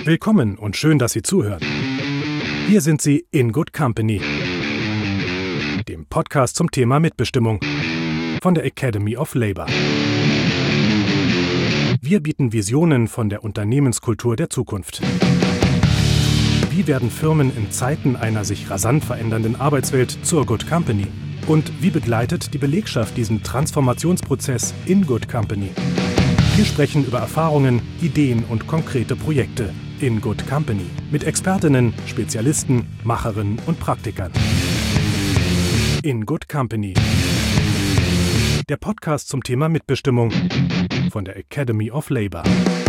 Willkommen und schön, dass Sie zuhören. Hier sind Sie in Good Company, dem Podcast zum Thema Mitbestimmung von der Academy of Labour. Wir bieten Visionen von der Unternehmenskultur der Zukunft. Wie werden Firmen in Zeiten einer sich rasant verändernden Arbeitswelt zur Good Company? Und wie begleitet die Belegschaft diesen Transformationsprozess in Good Company? Wir sprechen über Erfahrungen, Ideen und konkrete Projekte in Good Company mit Expertinnen, Spezialisten, Macherinnen und Praktikern. In Good Company, der Podcast zum Thema Mitbestimmung von der Academy of Labour.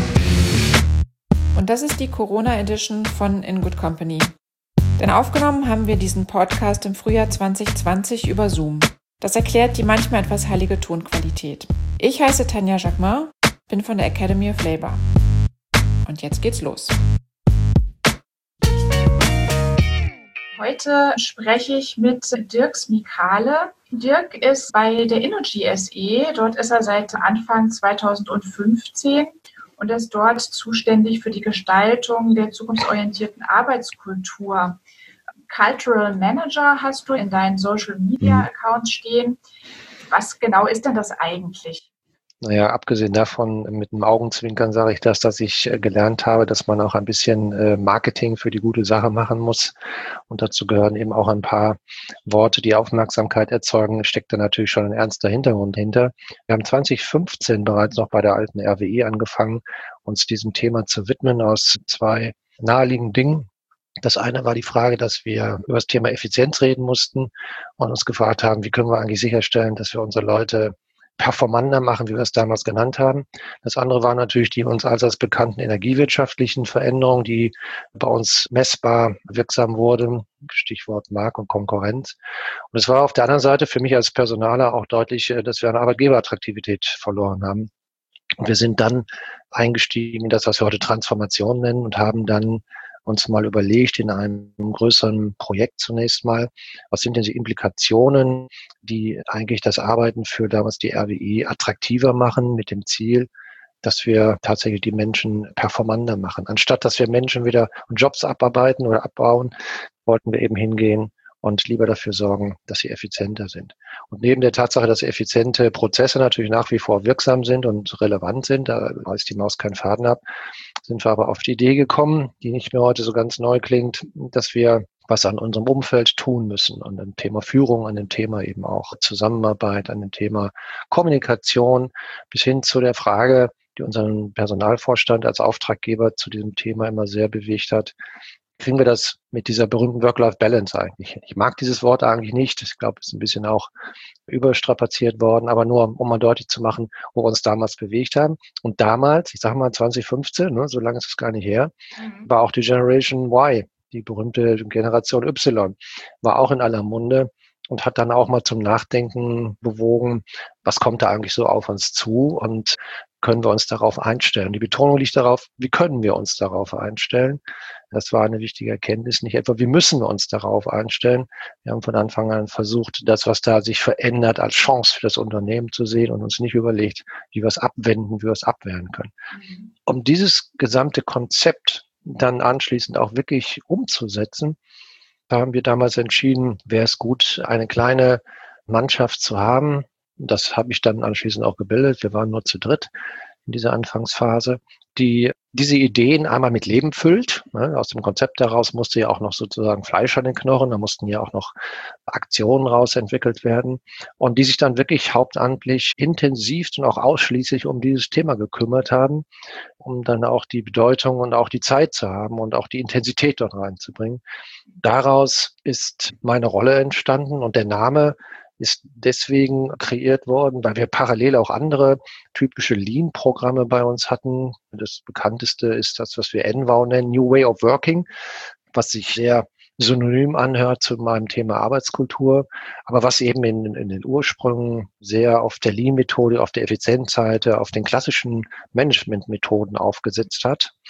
Und das ist die Corona-Edition von In Good Company. Denn aufgenommen haben wir diesen Podcast im Frühjahr 2020 über Zoom. Das erklärt die manchmal etwas heilige Tonqualität. Ich heiße Tanja Jacquemin, bin von der Academy of Labour. Und jetzt geht's los. Heute spreche ich mit Dirk Smikale. Dirk ist bei der Innogy SE. Dort ist er seit Anfang 2015 und ist dort zuständig für die Gestaltung der zukunftsorientierten Arbeitskultur. Cultural Manager hast du in deinen Social Media Accounts stehen. Was genau ist denn das eigentlich? Naja, abgesehen davon, mit einem Augenzwinkern sage ich das, dass ich gelernt habe, dass man auch ein bisschen Marketing für die gute Sache machen muss. Und dazu gehören eben auch ein paar Worte, die Aufmerksamkeit erzeugen. Steckt da natürlich schon ein ernster Hintergrund hinter. Wir haben 2015 bereits noch bei der alten RWE angefangen, uns diesem Thema zu widmen aus zwei naheliegenden Dingen. Das eine war die Frage, dass wir über das Thema Effizienz reden mussten und uns gefragt haben, wie können wir eigentlich sicherstellen, dass wir unsere Leute performanter machen, wie wir es damals genannt haben. Das andere war natürlich die uns allseits bekannten energiewirtschaftlichen Veränderungen, die bei uns messbar wirksam wurden. Stichwort Markt und Konkurrenz. Und es war auf der anderen Seite für mich als Personaler auch deutlich, dass wir an Arbeitgeberattraktivität verloren haben. Und wir sind dann eingestiegen in das, was wir heute Transformation nennen und haben dann uns mal überlegt in einem größeren Projekt zunächst mal, was sind denn die Implikationen, die eigentlich das Arbeiten für damals die RWE attraktiver machen mit dem Ziel, dass wir tatsächlich die Menschen performanter machen. Anstatt dass wir Menschen wieder Jobs abarbeiten oder abbauen, wollten wir eben hingehen und lieber dafür sorgen, dass sie effizienter sind. Und neben der Tatsache, dass effiziente Prozesse natürlich nach wie vor wirksam sind und relevant sind, da reißt die Maus keinen Faden ab, sind wir aber auf die Idee gekommen, die nicht mehr heute so ganz neu klingt, dass wir was an unserem Umfeld tun müssen, an dem Thema Führung, an dem Thema eben auch Zusammenarbeit, an dem Thema Kommunikation, bis hin zu der Frage, die unseren Personalvorstand als Auftraggeber zu diesem Thema immer sehr bewegt hat. Kriegen wir das mit dieser berühmten Work-Life-Balance eigentlich? Ich mag dieses Wort eigentlich nicht. Ich glaube, es ist ein bisschen auch überstrapaziert worden, aber nur, um mal deutlich zu machen, wo wir uns damals bewegt haben. Und damals, ich sage mal 2015, so lange ist es gar nicht her, war auch die Generation Y, die berühmte Generation Y, war auch in aller Munde und hat dann auch mal zum Nachdenken bewogen, was kommt da eigentlich so auf uns zu und können wir uns darauf einstellen? Die Betonung liegt darauf, wie können wir uns darauf einstellen? Das war eine wichtige Erkenntnis. Nicht etwa, wie müssen wir uns darauf einstellen? Wir haben von Anfang an versucht, das, was da sich verändert, als Chance für das Unternehmen zu sehen und uns nicht überlegt, wie wir es abwenden, wie wir es abwehren können. Um dieses gesamte Konzept dann anschließend auch wirklich umzusetzen, haben wir damals entschieden, wäre es gut, eine kleine Mannschaft zu haben. Das habe ich dann anschließend auch gebildet. Wir waren nur zu dritt in dieser Anfangsphase, die diese Ideen einmal mit Leben füllt. Aus dem Konzept heraus musste ja auch noch sozusagen Fleisch an den Knochen, da mussten ja auch noch Aktionen raus entwickelt werden und die sich dann wirklich hauptamtlich intensiv und auch ausschließlich um dieses Thema gekümmert haben, um dann auch die Bedeutung und auch die Zeit zu haben und auch die Intensität dort reinzubringen. Daraus ist meine Rolle entstanden und der Name ist deswegen kreiert worden, weil wir parallel auch andere typische Lean-Programme bei uns hatten. Das bekannteste ist das, was wir NWOW nennen, New Way of Working, was sich sehr synonym anhört zu meinem Thema Arbeitskultur, aber was eben in den Ursprüngen sehr auf der Lean-Methode, auf der Effizienzseite, auf den klassischen Management-Methoden aufgesetzt hat,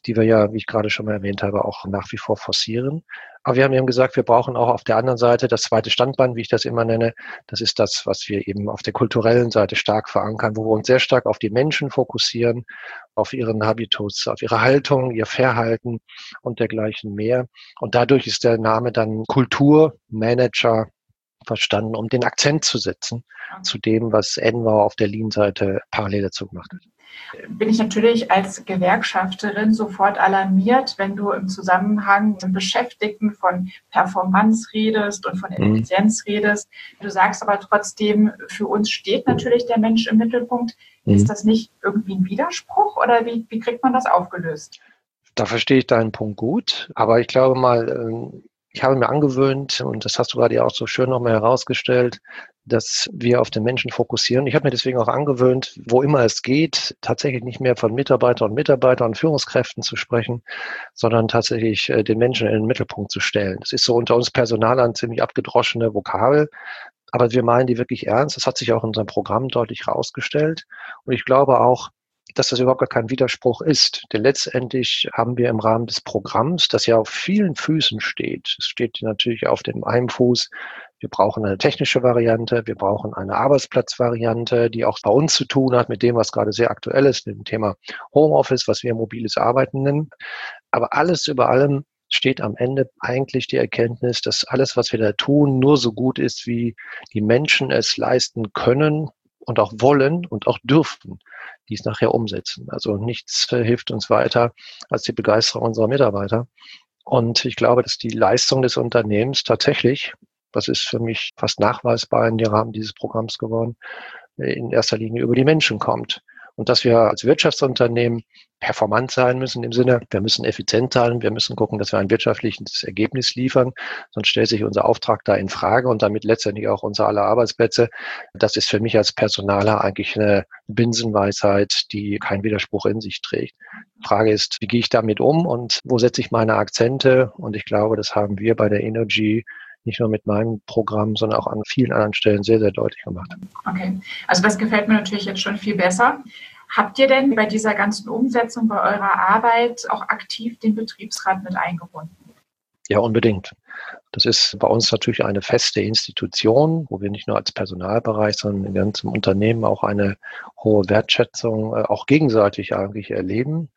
die wir ja, wie ich gerade schon mal erwähnt habe, auch nach wie vor forcieren. Aber wir haben eben gesagt, wir brauchen auch auf der anderen Seite das zweite Standbein, wie ich das immer nenne. Das ist das, was wir eben auf der kulturellen Seite stark verankern, wo wir uns sehr stark auf die Menschen fokussieren, auf ihren Habitus, auf ihre Haltung, ihr Verhalten und dergleichen mehr. Und dadurch ist der Name dann Kulturmanager verstanden, um den Akzent zu setzen zu dem, was Enver auf der Lean-Seite parallel dazu gemacht hat. Bin ich natürlich als Gewerkschafterin sofort alarmiert, wenn du im Zusammenhang mit Beschäftigten von Performance redest und von Effizienz redest. Du sagst aber trotzdem, für uns steht natürlich der Mensch im Mittelpunkt. Ist das nicht irgendwie ein Widerspruch oder wie kriegt man das aufgelöst? Da verstehe ich deinen Punkt gut, aber ich glaube mal, ich habe mir angewöhnt, und das hast du gerade ja auch so schön nochmal herausgestellt, dass wir auf den Menschen fokussieren. Ich habe mir deswegen auch angewöhnt, wo immer es geht, tatsächlich nicht mehr von Mitarbeitern und Führungskräften zu sprechen, sondern tatsächlich den Menschen in den Mittelpunkt zu stellen. Das ist so unter uns Personalern ziemlich abgedroschene Vokabel, aber wir meinen die wirklich ernst. Das hat sich auch in unserem Programm deutlich herausgestellt. Und ich glaube auch, dass das überhaupt gar kein Widerspruch ist. Denn letztendlich haben wir im Rahmen des Programms, das ja auf vielen Füßen steht, es steht natürlich auf dem einen Fuß, wir brauchen eine technische Variante, wir brauchen eine Arbeitsplatzvariante, die auch bei uns zu tun hat mit dem, was gerade sehr aktuell ist, mit dem Thema Homeoffice, was wir mobiles Arbeiten nennen. Aber alles über allem steht am Ende eigentlich die Erkenntnis, dass alles, was wir da tun, nur so gut ist, wie die Menschen es leisten können und auch wollen und auch dürfen, die es nachher umsetzen. Also nichts hilft uns weiter als die Begeisterung unserer Mitarbeiter. Und ich glaube, dass die Leistung des Unternehmens tatsächlich, das ist für mich fast nachweisbar in dem Rahmen dieses Programms geworden, in erster Linie über die Menschen kommt. Und dass wir als Wirtschaftsunternehmen performant sein müssen im Sinne, wir müssen effizient sein, wir müssen gucken, dass wir ein wirtschaftliches Ergebnis liefern, sonst stellt sich unser Auftrag da in Frage und damit letztendlich auch unsere aller Arbeitsplätze. Das ist für mich als Personaler eigentlich eine Binsenweisheit, die keinen Widerspruch in sich trägt. Die Frage ist, wie gehe ich damit um und wo setze ich meine Akzente? Und ich glaube, das haben wir bei der Energy nicht nur mit meinem Programm, sondern auch an vielen anderen Stellen sehr, sehr deutlich gemacht. Okay, also das gefällt mir natürlich jetzt schon viel besser. Habt ihr denn bei dieser ganzen Umsetzung bei eurer Arbeit auch aktiv den Betriebsrat mit eingebunden? Ja, unbedingt. Das ist bei uns natürlich eine feste Institution, wo wir nicht nur als Personalbereich, sondern im ganzen Unternehmen auch eine hohe Wertschätzung auch gegenseitig eigentlich erleben.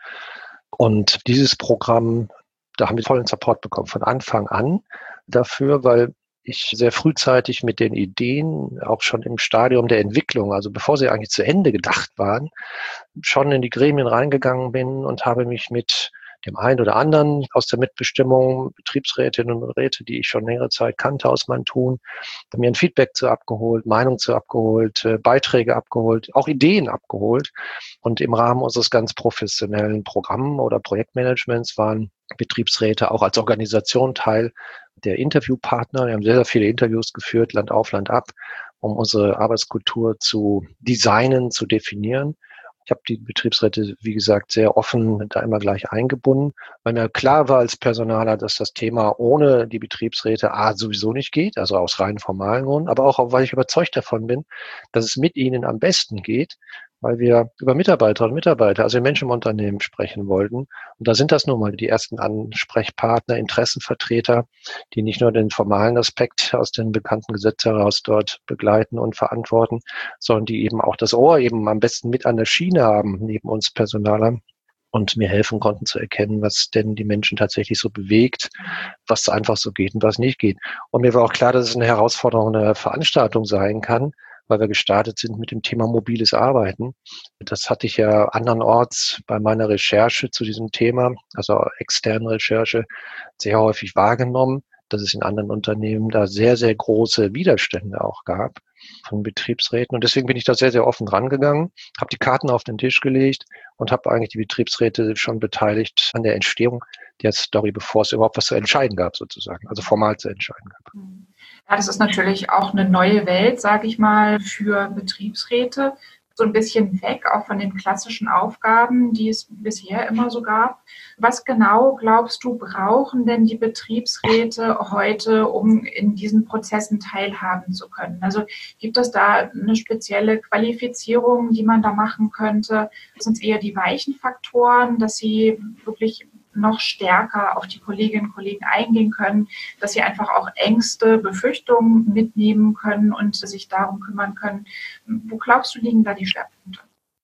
Und dieses Programm, da haben wir vollen Support bekommen von Anfang an dafür, weil ich sehr frühzeitig mit den Ideen, auch schon im Stadium der Entwicklung, also bevor sie eigentlich zu Ende gedacht waren, schon in die Gremien reingegangen bin und habe mich mit dem einen oder anderen aus der Mitbestimmung, Betriebsrätinnen und Räte, die ich schon längere Zeit kannte aus meinem Tun, mir ein Feedback zu abgeholt, Meinung zu abgeholt, Beiträge abgeholt, auch Ideen abgeholt. Und im Rahmen unseres ganz professionellen Programm- oder Projektmanagements waren Betriebsräte auch als Organisation Teil der Interviewpartner. Wir haben sehr, sehr viele Interviews geführt, Land auf, Land ab, um unsere Arbeitskultur zu designen, zu definieren. Ich habe die Betriebsräte, wie gesagt, sehr offen da immer gleich eingebunden, weil mir klar war als Personaler, dass das Thema ohne die Betriebsräte sowieso nicht geht, also aus rein formalen Gründen, aber auch, weil ich überzeugt davon bin, dass es mit ihnen am besten geht, weil wir über Mitarbeiterinnen und Mitarbeiter, also Menschen im Unternehmen sprechen wollten. Und da sind das nun mal die ersten Ansprechpartner, Interessenvertreter, die nicht nur den formalen Aspekt aus den bekannten Gesetzen heraus dort begleiten und verantworten, sondern die eben auch das Ohr eben am besten mit an der Schiene haben, neben uns Personalern, und mir helfen konnten zu erkennen, was denn die Menschen tatsächlich so bewegt, was einfach so geht und was nicht geht. Und mir war auch klar, dass es eine herausfordernde Veranstaltung sein kann, weil wir gestartet sind mit dem Thema mobiles Arbeiten. Das hatte ich ja andernorts bei meiner Recherche zu diesem Thema, also externen Recherche, sehr häufig wahrgenommen, dass es in anderen Unternehmen da sehr, sehr große Widerstände auch gab von Betriebsräten. Und deswegen bin ich da sehr, sehr offen rangegangen, habe die Karten auf den Tisch gelegt und habe eigentlich die Betriebsräte schon beteiligt an der Entstehung der Story, bevor es überhaupt was zu entscheiden gab, sozusagen, also formal zu entscheiden gab. Ja, das ist natürlich auch eine neue Welt, sage ich mal, für Betriebsräte. so ein bisschen weg, auch von den klassischen Aufgaben, die es bisher immer so gab. Was genau, glaubst du, brauchen denn die Betriebsräte heute, um in diesen Prozessen teilhaben zu können? Also gibt es da eine spezielle Qualifizierung, die man da machen könnte? Sind es eher die weichen Faktoren, dass sie wirklich noch stärker auf die Kolleginnen und Kollegen eingehen können, dass sie einfach auch Ängste, Befürchtungen mitnehmen können und sich darum kümmern können? Wo glaubst du, liegen da die Schwerpunkte?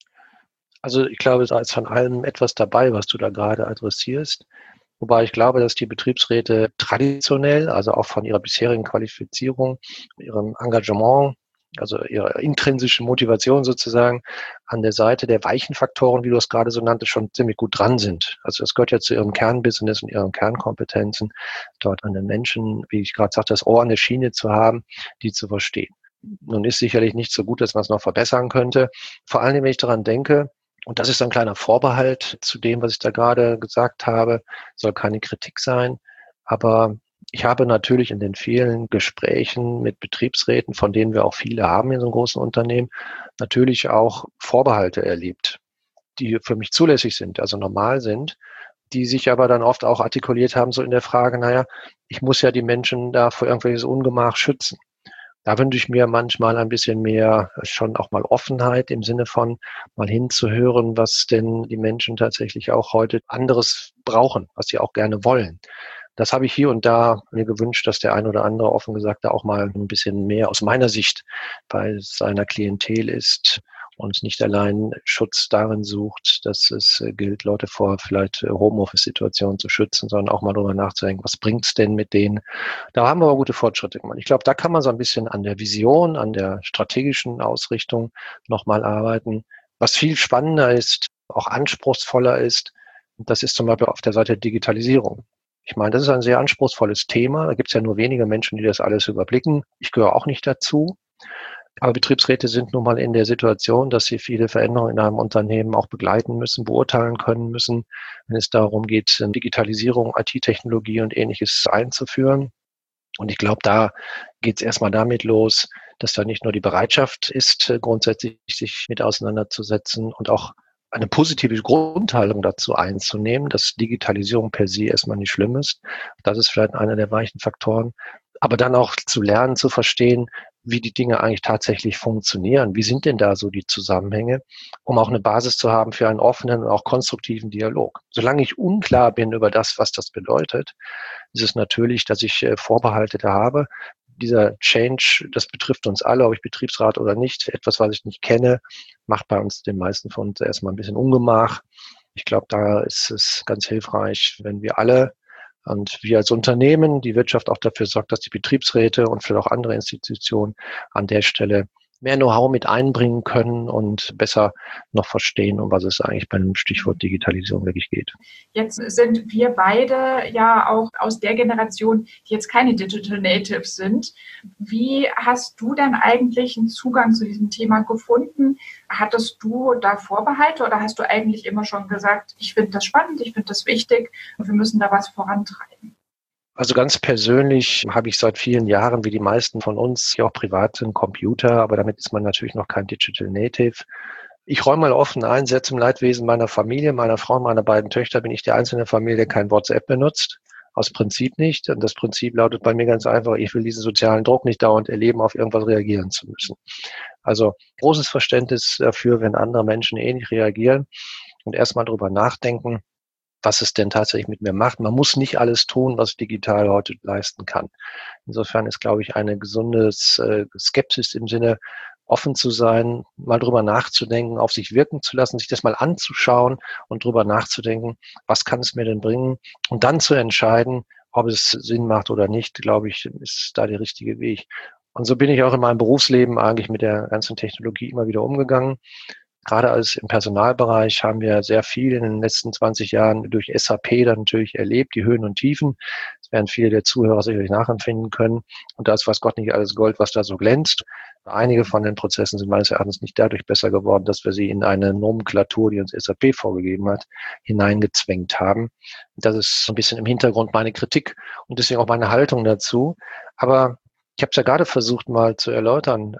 Also ich glaube, da ist von allem etwas dabei, was du da gerade adressierst. Wobei ich glaube, dass die Betriebsräte traditionell, also auch von ihrer bisherigen Qualifizierung, ihrem Engagement, also ihrer intrinsischen Motivation sozusagen, an der Seite der weichen Faktoren, wie du es gerade so nanntest, schon ziemlich gut dran sind. Also das gehört ja zu ihrem Kernbusiness und ihren Kernkompetenzen, dort an den Menschen, wie ich gerade sagte, das Ohr an der Schiene zu haben, die zu verstehen. Nun ist sicherlich nicht so gut, dass man es noch verbessern könnte. Vor allem, wenn ich daran denke, und das ist ein kleiner Vorbehalt zu dem, was ich da gerade gesagt habe, soll keine Kritik sein, aber ich habe natürlich in den vielen Gesprächen mit Betriebsräten, von denen wir auch viele haben in so einem großen Unternehmen, natürlich auch Vorbehalte erlebt, die für mich zulässig sind, also normal sind, die sich aber dann oft auch artikuliert haben, so in der Frage, naja, ich muss ja die Menschen da vor irgendwelches Ungemach schützen. Da wünsche ich mir manchmal ein bisschen mehr schon auch mal Offenheit im Sinne von mal hinzuhören, was denn die Menschen tatsächlich auch heute anderes brauchen, was sie auch gerne wollen. Das habe ich hier und da mir gewünscht, dass der ein oder andere offen gesagt da auch mal ein bisschen mehr aus meiner Sicht bei seiner Klientel ist und nicht allein Schutz darin sucht, dass es gilt, Leute vor vielleicht Homeoffice-Situationen zu schützen, sondern auch mal darüber nachzudenken, was bringt's denn mit denen? Da haben wir aber gute Fortschritte gemacht. Ich glaube, da kann man so ein bisschen an der Vision, an der strategischen Ausrichtung nochmal arbeiten. Was viel spannender ist, auch anspruchsvoller ist, das ist zum Beispiel auf der Seite Digitalisierung. Ich meine, das ist ein sehr anspruchsvolles Thema. Da gibt es ja nur wenige Menschen, die das alles überblicken. Ich gehöre auch nicht dazu. Aber Betriebsräte sind nun mal in der Situation, dass sie viele Veränderungen in einem Unternehmen auch begleiten müssen, beurteilen können müssen, wenn es darum geht, Digitalisierung, IT-Technologie und Ähnliches einzuführen. Und ich glaube, da geht es erstmal damit los, dass da nicht nur die Bereitschaft ist, grundsätzlich sich mit auseinanderzusetzen und auch eine positive Grundhaltung dazu einzunehmen, dass Digitalisierung per se erstmal nicht schlimm ist. Das ist vielleicht einer der weichen Faktoren. Aber dann auch zu lernen, zu verstehen, wie die Dinge eigentlich tatsächlich funktionieren. Wie sind denn da so die Zusammenhänge, um auch eine Basis zu haben für einen offenen und auch konstruktiven Dialog. Solange ich unklar bin über das, was das bedeutet, ist es natürlich, dass ich Vorbehalte da habe. Dieser Change, das betrifft uns alle, ob ich Betriebsrat oder nicht. Etwas, was ich nicht kenne, macht bei uns, den meisten von uns, erstmal ein bisschen Ungemach. Ich glaube, da ist es ganz hilfreich, wenn wir alle und wir als Unternehmen, die Wirtschaft auch dafür sorgt, dass die Betriebsräte und vielleicht auch andere Institutionen an der Stelle mehr Know-how mit einbringen können und besser noch verstehen, um was es eigentlich beim Stichwort Digitalisierung wirklich geht. Jetzt sind wir beide ja auch aus der Generation, die jetzt keine Digital Natives sind. Wie hast du denn eigentlich einen Zugang zu diesem Thema gefunden? Hattest du da Vorbehalte oder hast du eigentlich immer schon gesagt, ich finde das spannend, ich finde das wichtig und wir müssen da was vorantreiben? Also ganz persönlich habe ich seit vielen Jahren, wie die meisten von uns, ja auch privat einen Computer, aber damit ist man natürlich noch kein Digital Native. Ich räume mal offen ein, sehr zum Leidwesen meiner Familie, meiner Frau und meiner beiden Töchter bin ich der einzige in der Familie, der kein WhatsApp benutzt. Aus Prinzip nicht. Und das Prinzip lautet bei mir ganz einfach, ich will diesen sozialen Druck nicht dauernd erleben, auf irgendwas reagieren zu müssen. Also großes Verständnis dafür, wenn andere Menschen ähnlich reagieren und erstmal drüber nachdenken, was es denn tatsächlich mit mir macht. Man muss nicht alles tun, was digital heute leisten kann. Insofern ist, glaube ich, eine gesunde Skepsis im Sinne, offen zu sein, mal drüber nachzudenken, auf sich wirken zu lassen, sich das mal anzuschauen und drüber nachzudenken, was kann es mir denn bringen? Und dann zu entscheiden, ob es Sinn macht oder nicht, glaube ich, ist da der richtige Weg. Und so bin ich auch in meinem Berufsleben eigentlich mit der ganzen Technologie immer wieder umgegangen. Gerade als im Personalbereich haben wir sehr viel in den letzten 20 Jahren durch SAP dann natürlich erlebt, die Höhen und Tiefen. Das werden viele der Zuhörer sicherlich nachempfinden können. Und da ist weiß Gott nicht alles Gold, was da so glänzt. Einige von den Prozessen sind meines Erachtens nicht dadurch besser geworden, dass wir sie in eine Nomenklatur, die uns SAP vorgegeben hat, hineingezwängt haben. Das ist ein bisschen im Hintergrund meine Kritik und deswegen auch meine Haltung dazu. Aber ich habe es ja gerade versucht mal zu erläutern.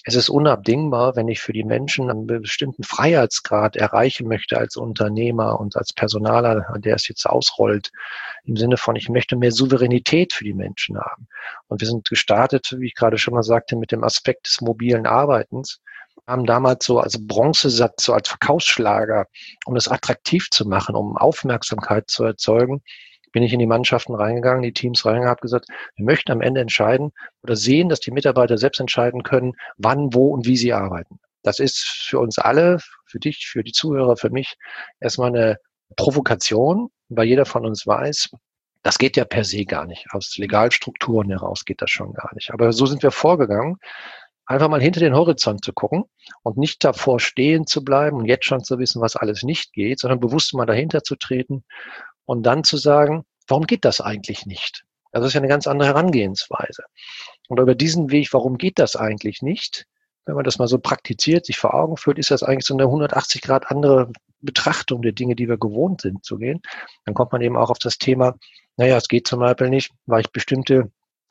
Es ist unabdingbar, wenn ich für die Menschen einen bestimmten Freiheitsgrad erreichen möchte als Unternehmer und als Personaler, der es jetzt ausrollt, im Sinne von, ich möchte mehr Souveränität für die Menschen haben. Und wir sind gestartet, wie ich gerade schon mal sagte, mit dem Aspekt des mobilen Arbeitens, haben damals so als Bronzesatz, so als Verkaufsschlager, um das attraktiv zu machen, um Aufmerksamkeit zu erzeugen, bin ich in die Mannschaften reingegangen, die Teams reingegangen, habe gesagt, wir möchten am Ende entscheiden oder sehen, dass die Mitarbeiter selbst entscheiden können, wann, wo und wie sie arbeiten. Das ist für uns alle, für dich, für die Zuhörer, für mich erstmal eine Provokation, weil jeder von uns weiß, das geht ja per se gar nicht. Aus Legalstrukturen heraus geht das schon gar nicht. Aber so sind wir vorgegangen, einfach mal hinter den Horizont zu gucken und nicht davor stehen zu bleiben und jetzt schon zu wissen, was alles nicht geht, sondern bewusst mal dahinter zu treten und dann zu sagen, warum geht das eigentlich nicht? Das ist ja eine ganz andere Herangehensweise. Und über diesen Weg, warum geht das eigentlich nicht? Wenn man das mal so praktiziert, sich vor Augen führt, ist das eigentlich so eine 180 Grad andere Betrachtung der Dinge, die wir gewohnt sind zu gehen. Dann kommt man eben auch auf das Thema, naja, es geht zum Beispiel nicht, weil ich bestimmte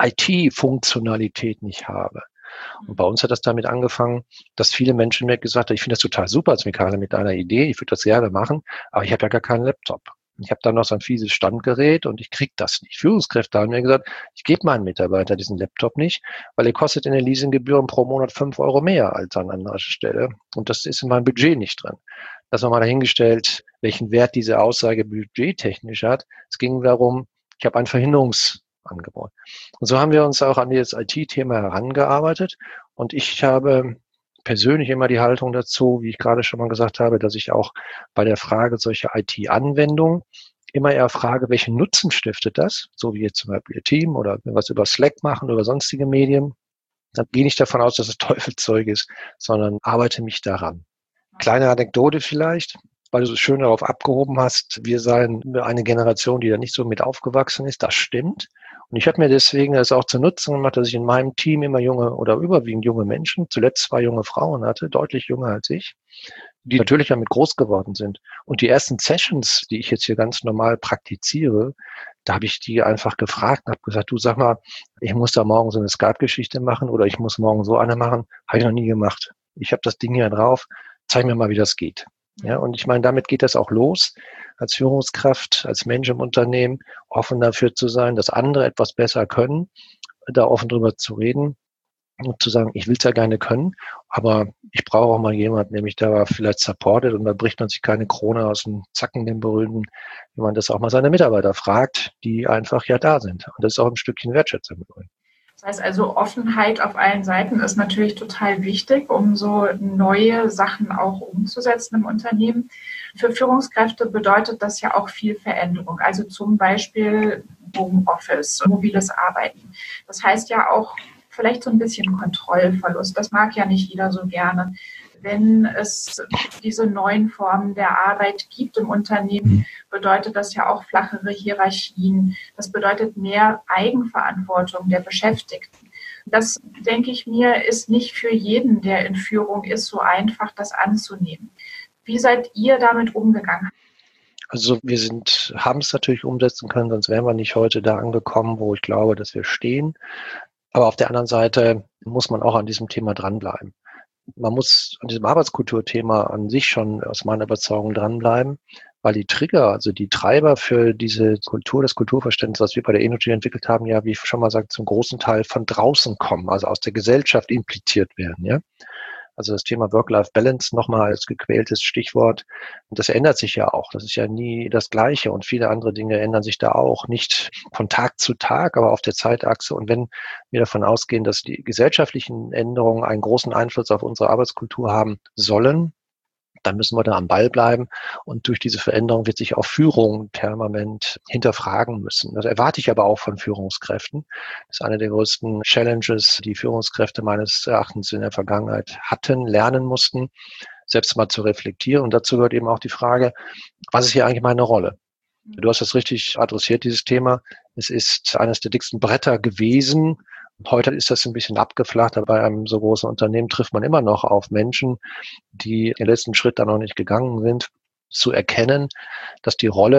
IT-Funktionalität nicht habe. Und bei uns hat das damit angefangen, dass viele Menschen mir gesagt haben, ich finde das total super, Smikale, mit deiner Idee, ich würde das gerne machen, aber ich habe ja gar keinen Laptop. Ich habe dann noch so ein fieses Standgerät und ich kriege das nicht. Führungskräfte haben mir gesagt, ich gebe meinen Mitarbeitern diesen Laptop nicht, weil er kostet in den Leasinggebühren pro Monat 5 Euro mehr als an anderer Stelle. Und das ist in meinem Budget nicht drin. Das haben wir mal dahingestellt, welchen Wert diese Aussage budgettechnisch hat. Es ging darum, ich habe ein Verhinderungsangebot. Und so haben wir uns auch an dieses IT-Thema herangearbeitet. Und ich habe persönlich immer die Haltung dazu, wie ich gerade schon mal gesagt habe, dass ich auch bei der Frage solcher IT-Anwendungen immer eher frage, welchen Nutzen stiftet das? So wie jetzt zum Beispiel Ihr Team oder wenn wir was über Slack machen oder sonstige Medien. Dann gehe ich nicht davon aus, dass es Teufelszeug ist, sondern arbeite mich daran. Kleine Anekdote vielleicht, weil du so schön darauf abgehoben hast, wir seien eine Generation, die da nicht so mit aufgewachsen ist. Das stimmt. Und ich habe mir deswegen das auch zu Nutzen gemacht, dass ich in meinem Team immer junge oder überwiegend junge Menschen, zuletzt 2 junge Frauen hatte, deutlich jünger als ich, die natürlich damit groß geworden sind. Und die ersten Sessions, die ich jetzt hier ganz normal praktiziere, da habe ich die einfach gefragt und habe gesagt, du sag mal, ich muss da morgen so eine Skype-Geschichte machen oder ich muss morgen so eine machen. Habe ich noch nie gemacht. Ich habe das Ding hier drauf, zeig mir mal, wie das geht. Ja, und ich meine, damit geht das auch los, als Führungskraft, als Mensch im Unternehmen, offen dafür zu sein, dass andere etwas besser können, da offen drüber zu reden und zu sagen, ich will es ja gerne können, aber ich brauche auch mal jemanden, der mich da vielleicht supportet und da bricht man sich keine Krone aus dem Zacken, den berühmten, wenn man das auch mal seine Mitarbeiter fragt, die einfach ja da sind. Und das ist auch ein Stückchen Wertschätzung mit drin. Das heißt also, Offenheit auf allen Seiten ist natürlich total wichtig, um so neue Sachen auch umzusetzen im Unternehmen. Für Führungskräfte bedeutet das ja auch viel Veränderung. Also zum Beispiel Homeoffice, mobiles Arbeiten. Das heißt ja auch vielleicht so ein bisschen Kontrollverlust. Das mag ja nicht jeder so gerne. Wenn es diese neuen Formen der Arbeit gibt im Unternehmen, bedeutet das ja auch flachere Hierarchien. Das bedeutet mehr Eigenverantwortung der Beschäftigten. Das, denke ich mir, ist nicht für jeden, der in Führung ist, so einfach, das anzunehmen. Wie seid ihr damit umgegangen? Also wir haben es natürlich umsetzen können, sonst wären wir nicht heute da angekommen, wo ich glaube, dass wir stehen. Aber auf der anderen Seite muss man auch an diesem Thema dranbleiben. Man muss an diesem Arbeitskulturthema an sich schon aus meiner Überzeugung dranbleiben, weil die Trigger, also die Treiber für diese Kultur, das Kulturverständnis, was wir bei der Energy entwickelt haben, ja, wie ich schon mal sagte, zum großen Teil von draußen kommen, also aus der Gesellschaft impliziert werden, ja. Also das Thema Work-Life-Balance nochmal als gequältes Stichwort. Und das ändert sich ja auch. Das ist ja nie das Gleiche. Und viele andere Dinge ändern sich da auch. Nicht von Tag zu Tag, aber auf der Zeitachse. Und wenn wir davon ausgehen, dass die gesellschaftlichen Änderungen einen großen Einfluss auf unsere Arbeitskultur haben sollen, dann müssen wir da am Ball bleiben. Und durch diese Veränderung wird sich auch Führung permanent hinterfragen müssen. Das erwarte ich aber auch von Führungskräften. Das ist eine der größten Challenges, die Führungskräfte meines Erachtens in der Vergangenheit hatten, lernen mussten, selbst mal zu reflektieren. Und dazu gehört eben auch die Frage, was ist hier eigentlich meine Rolle? Du hast das richtig adressiert, dieses Thema. Es ist eines der dicksten Bretter gewesen. Heute ist das ein bisschen abgeflacht, aber bei einem so großen Unternehmen trifft man immer noch auf Menschen, die den letzten Schritt da noch nicht gegangen sind, zu erkennen, dass die Rolle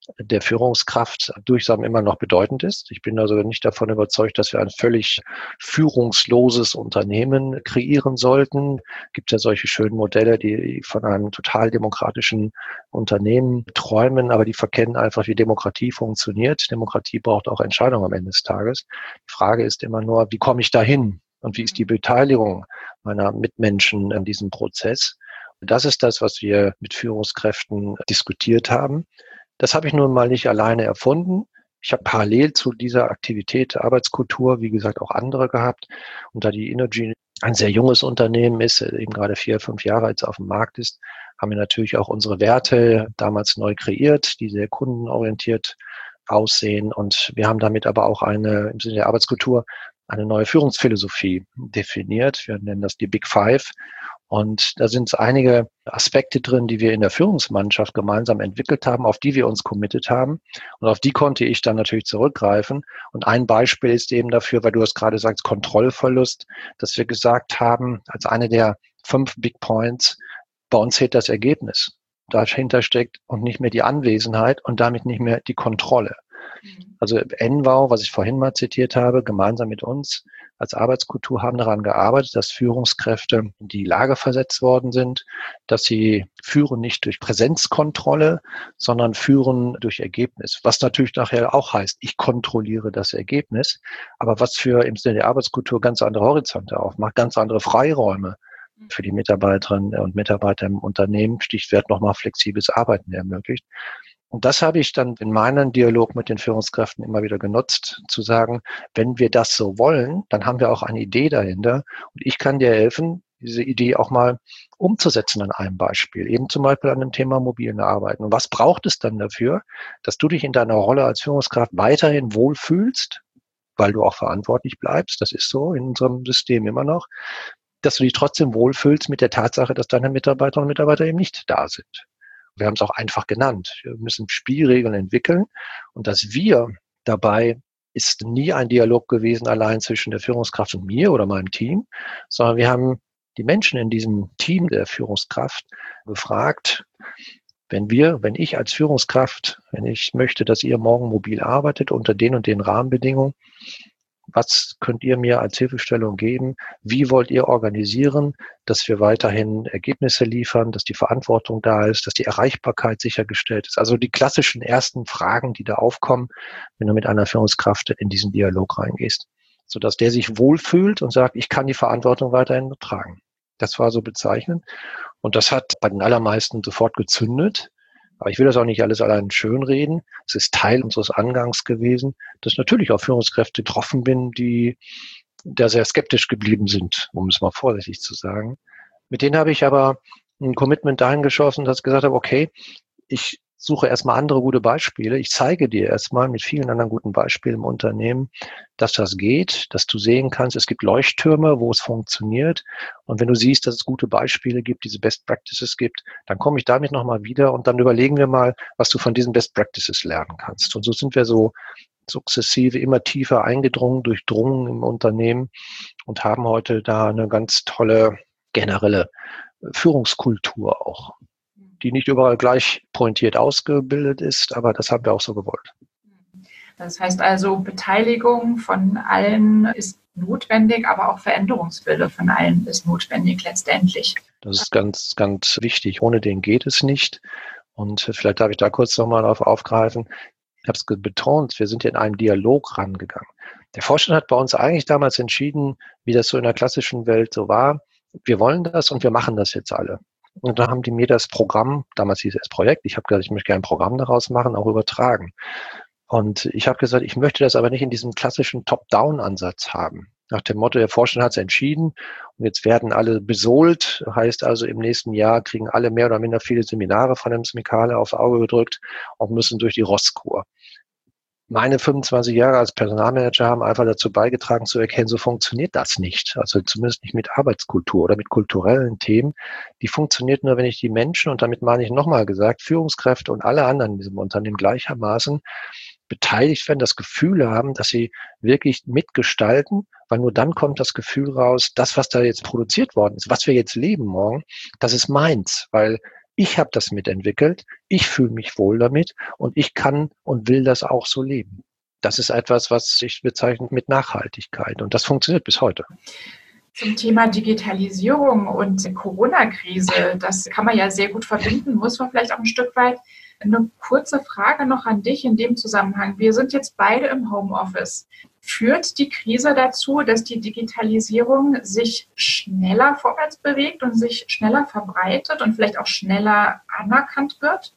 der Führungskraft durchsam immer noch bedeutend ist. Ich bin also nicht davon überzeugt, dass wir ein völlig führungsloses Unternehmen kreieren sollten. Es gibt ja solche schönen Modelle, die von einem total demokratischen Unternehmen träumen, aber die verkennen einfach, wie Demokratie funktioniert. Demokratie braucht auch Entscheidungen am Ende des Tages. Die Frage ist immer nur, wie komme ich dahin und wie ist die Beteiligung meiner Mitmenschen an diesem Prozess? Das ist das, was wir mit Führungskräften diskutiert haben. Das habe ich nun mal nicht alleine erfunden. Ich habe parallel zu dieser Aktivität Arbeitskultur, wie gesagt, auch andere gehabt. Und da die Innogy ein sehr junges Unternehmen ist, eben gerade 4, 5 Jahre jetzt auf dem Markt ist, haben wir natürlich auch unsere Werte damals neu kreiert, die sehr kundenorientiert aussehen. Und wir haben damit aber auch im Sinne der Arbeitskultur eine neue Führungsphilosophie definiert. Wir nennen das die Big Five. Und da sind einige Aspekte drin, die wir in der Führungsmannschaft gemeinsam entwickelt haben, auf die wir uns committed haben. Und auf die konnte ich dann natürlich zurückgreifen. Und ein Beispiel ist eben dafür, weil du es gerade sagst, Kontrollverlust, dass wir gesagt haben, als eine der 5 Big Points, bei uns zählt das Ergebnis. Dahinter steckt und nicht mehr die Anwesenheit und damit nicht mehr die Kontrolle. Also NWOW, was ich vorhin mal zitiert habe, gemeinsam mit uns als Arbeitskultur haben daran gearbeitet, dass Führungskräfte in die Lage versetzt worden sind, dass sie führen nicht durch Präsenzkontrolle, sondern führen durch Ergebnis. Was natürlich nachher auch heißt, ich kontrolliere das Ergebnis, aber was für im Sinne der Arbeitskultur ganz andere Horizonte aufmacht, ganz andere Freiräume für die Mitarbeiterinnen und Mitarbeiter im Unternehmen, Stichwort nochmal flexibles Arbeiten ermöglicht. Und das habe ich dann in meinem Dialog mit den Führungskräften immer wieder genutzt, zu sagen, wenn wir das so wollen, dann haben wir auch eine Idee dahinter. Und ich kann dir helfen, diese Idee auch mal umzusetzen an einem Beispiel, eben zum Beispiel an dem Thema mobilen Arbeiten. Und was braucht es dann dafür, dass du dich in deiner Rolle als Führungskraft weiterhin wohlfühlst, weil du auch verantwortlich bleibst, das ist so in unserem System immer noch, dass du dich trotzdem wohlfühlst mit der Tatsache, dass deine Mitarbeiterinnen und Mitarbeiter eben nicht da sind. Wir haben es auch einfach genannt. Wir müssen Spielregeln entwickeln. Und das Wir dabei ist nie ein Dialog gewesen allein zwischen der Führungskraft und mir oder meinem Team, sondern wir haben die Menschen in diesem Team der Führungskraft gefragt, wenn ich als Führungskraft, wenn ich möchte, dass ihr morgen mobil arbeitet unter den und den Rahmenbedingungen, was könnt ihr mir als Hilfestellung geben? Wie wollt ihr organisieren, dass wir weiterhin Ergebnisse liefern, dass die Verantwortung da ist, dass die Erreichbarkeit sichergestellt ist? Also die klassischen ersten Fragen, die da aufkommen, wenn du mit einer Führungskraft in diesen Dialog reingehst, sodass der sich wohlfühlt und sagt, ich kann die Verantwortung weiterhin tragen. Das war so bezeichnend. Und das hat bei den allermeisten sofort gezündet. Aber ich will das auch nicht alles allein schönreden. Es ist Teil unseres Angangs gewesen, dass ich natürlich auch Führungskräfte getroffen bin, die da sehr skeptisch geblieben sind, um es mal vorsichtig zu sagen. Mit denen habe ich aber ein Commitment dahin geschossen, dass ich gesagt habe, okay, ich suche erstmal andere gute Beispiele. Ich zeige dir erstmal mit vielen anderen guten Beispielen im Unternehmen, dass das geht, dass du sehen kannst, es gibt Leuchttürme, wo es funktioniert. Und wenn du siehst, dass es gute Beispiele gibt, diese Best Practices gibt, dann komme ich damit nochmal wieder und dann überlegen wir mal, was du von diesen Best Practices lernen kannst. Und so sind wir so sukzessive immer tiefer durchdrungen im Unternehmen und haben heute da eine ganz tolle generelle Führungskultur auch, die nicht überall gleich pointiert ausgebildet ist, aber das haben wir auch so gewollt. Das heißt also, Beteiligung von allen ist notwendig, aber auch Veränderungswille von allen ist notwendig letztendlich. Das ist ganz, ganz wichtig. Ohne den geht es nicht. Und vielleicht darf ich da kurz nochmal darauf aufgreifen. Ich habe es betont, wir sind ja in einen Dialog rangegangen. Der Vorstand hat bei uns eigentlich damals entschieden, wie das so in der klassischen Welt so war. Wir wollen das und wir machen das jetzt alle. Und dann haben die mir das Programm, damals hieß es Projekt, ich habe gesagt, ich möchte gerne ein Programm daraus machen, auch übertragen. Und ich habe gesagt, ich möchte das aber nicht in diesem klassischen Top-Down-Ansatz haben. Nach dem Motto, der Vorstand hat es entschieden und jetzt werden alle besohlt. Heißt also, im nächsten Jahr kriegen alle mehr oder minder viele Seminare von dem Smikale aufs Auge gedrückt und müssen durch die Rosskur. Meine 25 Jahre als Personalmanager haben einfach dazu beigetragen zu erkennen, so funktioniert das nicht. Also zumindest nicht mit Arbeitskultur oder mit kulturellen Themen. Die funktioniert nur, wenn ich die Menschen, und damit meine ich nochmal gesagt, Führungskräfte und alle anderen in diesem Unternehmen gleichermaßen beteiligt werden, das Gefühl haben, dass sie wirklich mitgestalten, weil nur dann kommt das Gefühl raus, das, was da jetzt produziert worden ist, was wir jetzt leben morgen, das ist meins, weil Ich habe das mitentwickelt, ich fühle mich wohl damit und ich kann und will das auch so leben. Das ist etwas, was ich bezeichne mit Nachhaltigkeit und das funktioniert bis heute. Zum Thema Digitalisierung und Corona-Krise, das kann man ja sehr gut verbinden, muss man vielleicht auch ein Stück weit. Eine kurze Frage noch an dich in dem Zusammenhang. Wir sind jetzt beide im Homeoffice. Führt die Krise dazu, dass die Digitalisierung sich schneller vorwärts bewegt und sich schneller verbreitet und vielleicht auch schneller anerkannt wird?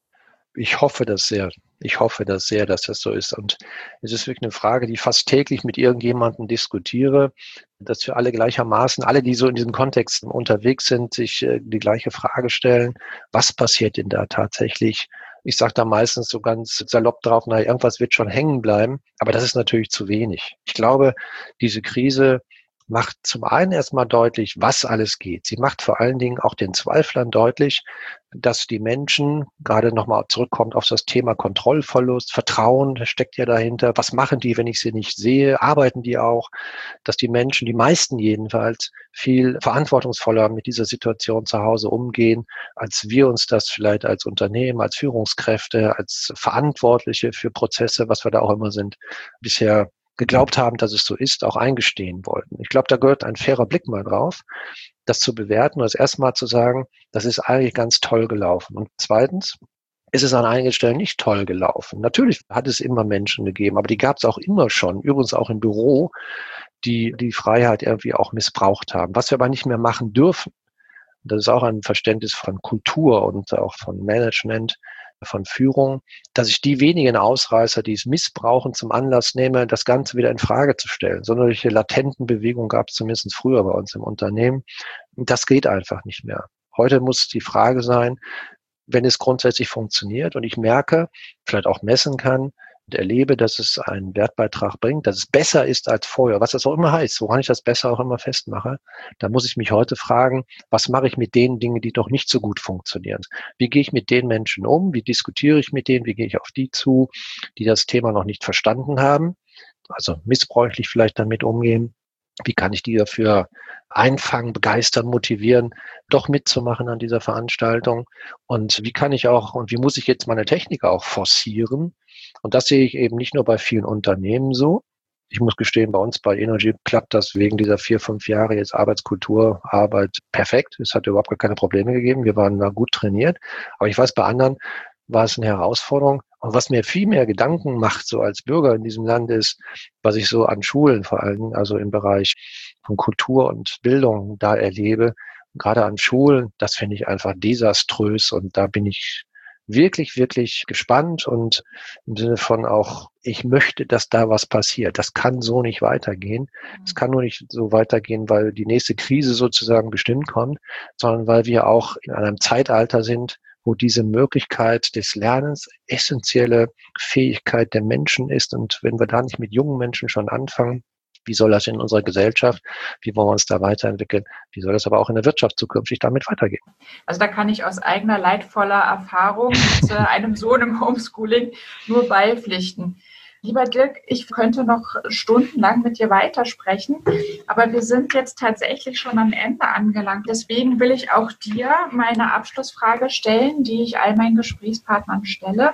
Ich hoffe das sehr. Ich hoffe das sehr, dass das so ist. Und es ist wirklich eine Frage, die ich fast täglich mit irgendjemandem diskutiere, dass wir alle gleichermaßen, alle, die so in diesen Kontexten unterwegs sind, sich die gleiche Frage stellen: Was passiert denn da tatsächlich? Ich sage da meistens so ganz salopp drauf, na, irgendwas wird schon hängen bleiben. Aber das ist natürlich zu wenig. Ich glaube, diese Krise macht zum einen erstmal deutlich, was alles geht. Sie macht vor allen Dingen auch den Zweiflern deutlich, dass die Menschen, gerade nochmal zurückkommt auf das Thema Kontrollverlust, Vertrauen, das steckt ja dahinter. Was machen die, wenn ich sie nicht sehe? Arbeiten die auch? Dass die Menschen, die meisten jedenfalls, viel verantwortungsvoller mit dieser Situation zu Hause umgehen, als wir uns das vielleicht als Unternehmen, als Führungskräfte, als Verantwortliche für Prozesse, was wir da auch immer sind, bisher geglaubt haben, dass es so ist, auch eingestehen wollten. Ich glaube, da gehört ein fairer Blick mal drauf, das zu bewerten und das erstmal zu sagen, das ist eigentlich ganz toll gelaufen. Und zweitens, ist es an einigen Stellen nicht toll gelaufen. Natürlich hat es immer Menschen gegeben, aber die gab es auch immer schon, übrigens auch im Büro, die die Freiheit irgendwie auch missbraucht haben. Was wir aber nicht mehr machen dürfen, das ist auch ein Verständnis von Kultur und auch von Management, von Führung, dass ich die wenigen Ausreißer, die es missbrauchen, zum Anlass nehme, das Ganze wieder in Frage zu stellen. So eine solche latenten Bewegungen gab es zumindest früher bei uns im Unternehmen. Das geht einfach nicht mehr. Heute muss die Frage sein, wenn es grundsätzlich funktioniert und ich merke, vielleicht auch messen kann und erlebe, dass es einen Wertbeitrag bringt, dass es besser ist als vorher, was das auch immer heißt, woran ich das besser auch immer festmache, da muss ich mich heute fragen, was mache ich mit den Dingen, die doch nicht so gut funktionieren? Wie gehe ich mit den Menschen um? Wie diskutiere ich mit denen? Wie gehe ich auf die zu, die das Thema noch nicht verstanden haben? Also missbräuchlich vielleicht damit umgehen. Wie kann ich die dafür einfangen, begeistern, motivieren, doch mitzumachen an dieser Veranstaltung? Und wie kann ich auch und wie muss ich jetzt meine Technik auch forcieren? Und das sehe ich eben nicht nur bei vielen Unternehmen so. Ich muss gestehen, bei uns bei Energy klappt das wegen dieser 4, 5 Jahre jetzt Arbeitskultur, Arbeit perfekt. Es hat überhaupt gar keine Probleme gegeben. Wir waren da gut trainiert. Aber ich weiß, bei anderen war es eine Herausforderung. Und was mir viel mehr Gedanken macht, so als Bürger in diesem Land, ist, was ich so an Schulen vor allem, also im Bereich von Kultur und Bildung da erlebe, gerade an Schulen, das finde ich einfach desaströs und da bin ich wirklich, wirklich gespannt und im Sinne von auch, ich möchte, dass da was passiert. Das kann so nicht weitergehen. Es kann nur nicht so weitergehen, weil die nächste Krise sozusagen bestimmt kommt, sondern weil wir auch in einem Zeitalter sind, wo diese Möglichkeit des Lernens essentielle Fähigkeit der Menschen ist. Und wenn wir da nicht mit jungen Menschen schon anfangen, wie soll das in unserer Gesellschaft, wie wollen wir uns da weiterentwickeln, wie soll das aber auch in der Wirtschaft zukünftig damit weitergehen? Also da kann ich aus eigener leidvoller Erfahrung mit einem Sohn im Homeschooling nur beipflichten. Lieber Dirk, ich könnte noch stundenlang mit dir weitersprechen, aber wir sind jetzt tatsächlich schon am Ende angelangt. Deswegen will ich auch dir meine Abschlussfrage stellen, die ich all meinen Gesprächspartnern stelle.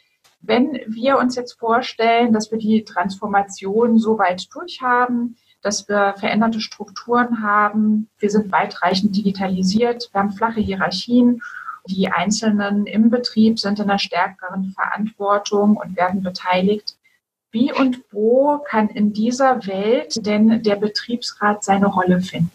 Wenn wir uns jetzt vorstellen, dass wir die Transformation so weit durch haben, dass wir veränderte Strukturen haben, wir sind weitreichend digitalisiert, wir haben flache Hierarchien, die Einzelnen im Betrieb sind in einer stärkeren Verantwortung und werden beteiligt. Wie und wo kann in dieser Welt denn der Betriebsrat seine Rolle finden?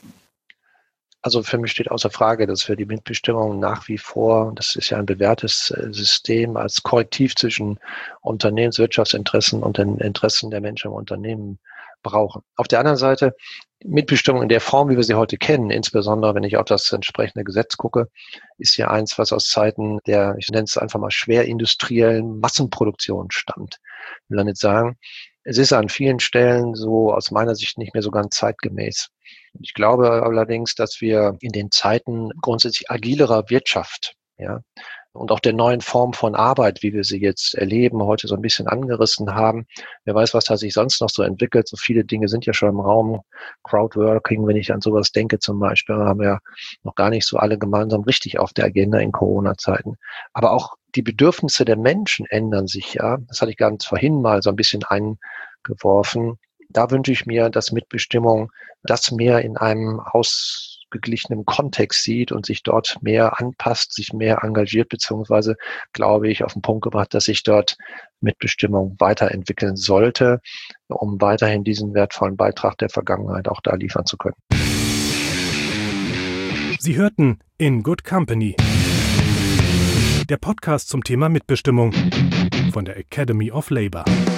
Also für mich steht außer Frage, dass wir die Mitbestimmung nach wie vor, das ist ja ein bewährtes System, als Korrektiv zwischen Unternehmenswirtschaftsinteressen und den Interessen der Menschen im Unternehmen brauchen. Auf der anderen Seite, Mitbestimmung in der Form, wie wir sie heute kennen, insbesondere wenn ich auf das entsprechende Gesetz gucke, ist ja eins, was aus Zeiten der, ich nenne es einfach mal schwerindustriellen Massenproduktion stammt. Ich will damit sagen, es ist an vielen Stellen so aus meiner Sicht nicht mehr so ganz zeitgemäß. Ich glaube allerdings, dass wir in den Zeiten grundsätzlich agilerer Wirtschaft, ja, und auch der neuen Form von Arbeit, wie wir sie jetzt erleben, heute so ein bisschen angerissen haben. Wer weiß, was da sich sonst noch so entwickelt. So viele Dinge sind ja schon im Raum. Crowdworking, wenn ich an sowas denke zum Beispiel, haben wir noch gar nicht so alle gemeinsam richtig auf der Agenda in Corona-Zeiten. Aber auch die Bedürfnisse der Menschen ändern sich, ja. Das hatte ich ganz vorhin mal so ein bisschen eingeworfen. Da wünsche ich mir, dass Mitbestimmung das mehr in einem ausgeglichenen Kontext sieht und sich dort mehr anpasst, sich mehr engagiert, beziehungsweise, glaube ich, auf den Punkt gebracht, dass sich dort Mitbestimmung weiterentwickeln sollte, um weiterhin diesen wertvollen Beitrag der Vergangenheit auch da liefern zu können. Sie hörten In Good Company, der Podcast zum Thema Mitbestimmung von der Academy of Labour.